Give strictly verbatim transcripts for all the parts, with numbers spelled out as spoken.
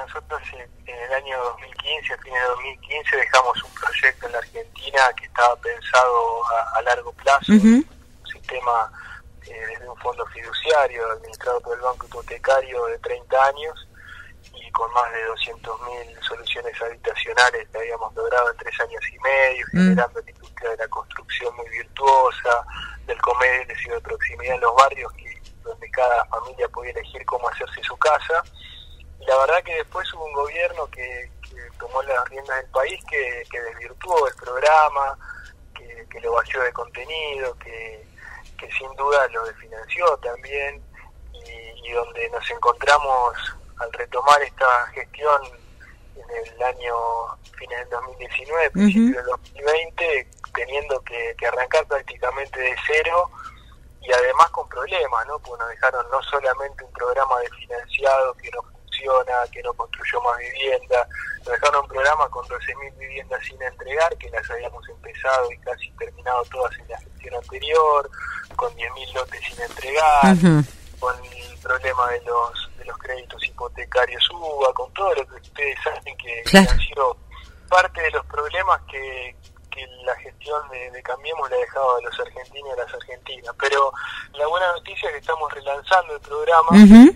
nosotros en, en el año dos mil quince, a fines de dos mil quince, dejamos un proyecto en la Argentina que estaba pensado a, a largo plazo, uh-huh. un sistema eh, desde un fondo fiduciario administrado por el Banco Hipotecario de treinta años y con más de doscientas mil soluciones habitacionales que habíamos logrado en tres años y medio, uh-huh. generando la industria de la construcción muy virtuosa, del comercio de proximidad en los barrios, que, donde cada familia podía elegir cómo hacerse su casa. Y la verdad que después hubo un gobierno que, que tomó las riendas del país, que, que desvirtuó el programa, que, que lo vació de contenido, que, que sin duda lo desfinanció también, y, y donde nos encontramos al retomar esta gestión en el año fines del dos mil diecinueve, principios uh-huh. del dos mil veinte, teniendo que, que arrancar prácticamente de cero, y además con problemas, ¿no? Porque nos dejaron no solamente un programa desfinanciado que no funciona, que no construyó más vivienda, nos dejaron un programa con doce mil viviendas sin entregar, que las habíamos empezado y casi terminado todas en la gestión anterior, con diez mil lotes sin entregar, uh-huh. con el problema de los de los créditos hipotecarios U B A, con todo lo que ustedes saben que, claro. que han sido parte de los problemas que que la gestión de, de Cambiemos le ha dejado a los argentinos y a las argentinas. Pero la buena noticia es que estamos relanzando el programa uh-huh.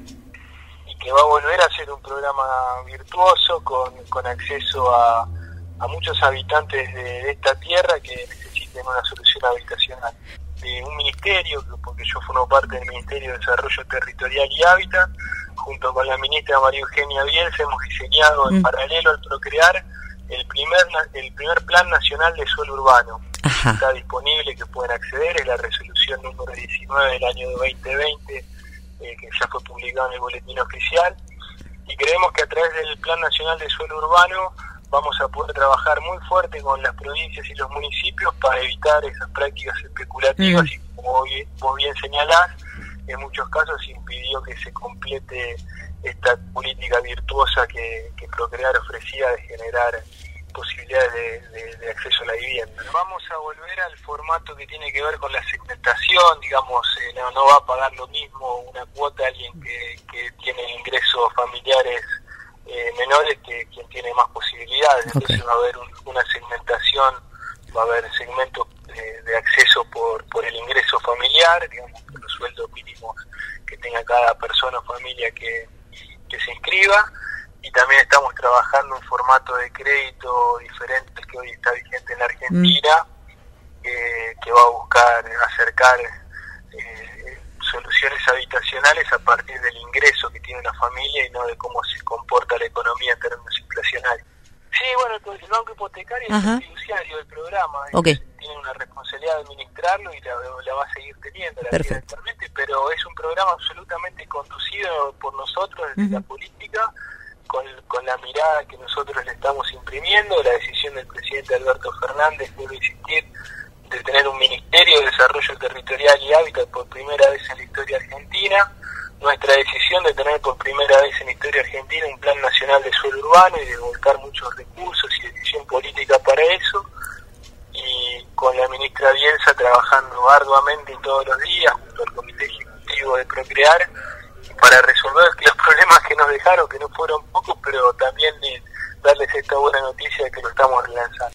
y que va a volver a ser un programa virtuoso con, con acceso a, a muchos habitantes de, de esta tierra que necesiten una solución habitacional. De un ministerio, porque yo formo parte del Ministerio de Desarrollo Territorial y Hábitat, junto con la ministra María Eugenia Bielsa, hemos diseñado en uh-huh. paralelo al Procrear el primer el primer Plan Nacional de Suelo Urbano. Ajá. Está disponible, que pueden acceder, es la resolución número diecinueve del año veinte veinte, eh, que ya fue publicado en el boletín oficial, y creemos que a través del Plan Nacional de Suelo Urbano vamos a poder trabajar muy fuerte con las provincias y los municipios para evitar esas prácticas especulativas, mm. y como vos bien, vos bien señalás, en muchos casos impidió que se complete esta política virtuosa que, que Procrear ofrecía de generar posibilidades de, de, de acceso a la vivienda. Vamos a volver al formato que tiene que ver con la segmentación, digamos, eh, no, no va a pagar lo mismo una cuota a alguien que, que tiene ingresos familiares eh, menores que quien tiene más posibilidades. Okay. Entonces va a haber un, una segmentación, va a haber segmentos de, de acceso por, por el ingreso familiar, digamos, por los sueldos mínimos que tenga cada persona o familia que que se inscriba, y también estamos trabajando un formato de crédito diferente al que hoy está vigente en la Argentina, mm. eh, que va a buscar acercar eh, soluciones habitacionales a partir del ingreso que tiene una familia y no de cómo se comporta la economía en términos inflacionarios. Sí, bueno, el Banco Hipotecario Ajá. es el fiduciario del programa, okay. es, tiene una responsabilidad de administrarlo y la, la va a seguir teniendo la vida actualmente, pero es un programa absolutamente conducido por nosotros desde uh-huh. la política, con, con la mirada que nosotros le estamos imprimiendo, la decisión del presidente Alberto Fernández, vuelvo a insistir, de tener un Ministerio de Desarrollo Territorial y Hábitat por primera vez en la historia argentina, nuestra decisión de tener por primera vez en la historia argentina un Plan Nacional de Suelo Urbano y de volcar muchos recursos y decisión política para eso, y con la ministra Bielsa trabajando arduamente todos los días junto al Comité Ejecutivo de Procrear para resolver los problemas que nos dejaron, que no fueron pocos, pero también darles esta buena noticia de que lo estamos relanzando.